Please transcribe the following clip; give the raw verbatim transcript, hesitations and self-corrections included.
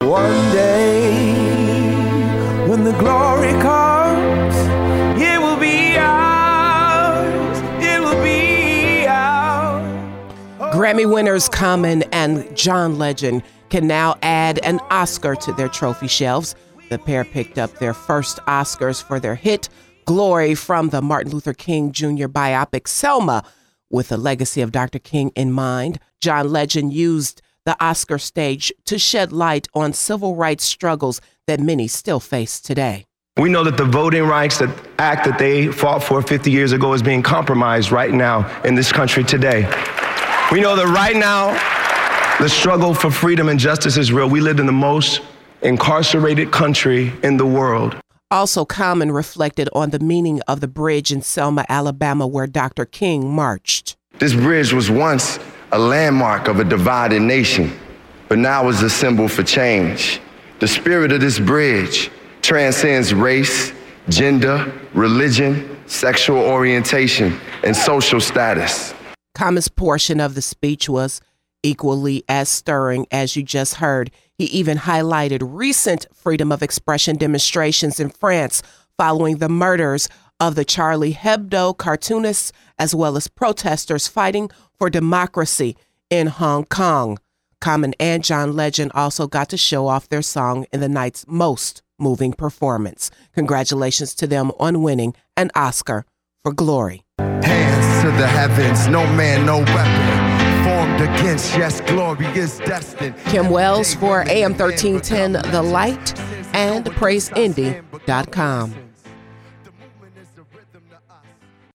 One day, when the glory comes, it will be ours, it will be ours. Grammy winners Common and John Legend can now add an Oscar to their trophy shelves. The pair picked up their first Oscars for their hit, Glory, from the Martin Luther King Junior biopic Selma, with the legacy of Doctor King in mind. John Legend used the Oscar stage to shed light on civil rights struggles that many still face today. We know that the Voting Rights Act that they fought for fifty years ago is being compromised right now in this country today. We know that right now, the struggle for freedom and justice is real. We live in the most incarcerated country in the world. Also, Common reflected on the meaning of the bridge in Selma, Alabama, where Doctor King marched. This bridge was once a landmark of a divided nation, but now is a symbol for change. The spirit of this bridge transcends race, gender, religion, sexual orientation, and social status. Common's portion of the speech was equally as stirring as you just heard. He even highlighted recent freedom of expression demonstrations in France following the murders of the Charlie Hebdo cartoonists, as well as protesters fighting for democracy in Hong Kong. Common and John Legend also got to show off their song in the night's most moving performance. Congratulations to them on winning an Oscar for Glory. Hands to the heavens, no man, no weapon formed against, yes, glory is destined. Kim Wells for A M thirteen ten The Light and praise indy dot com.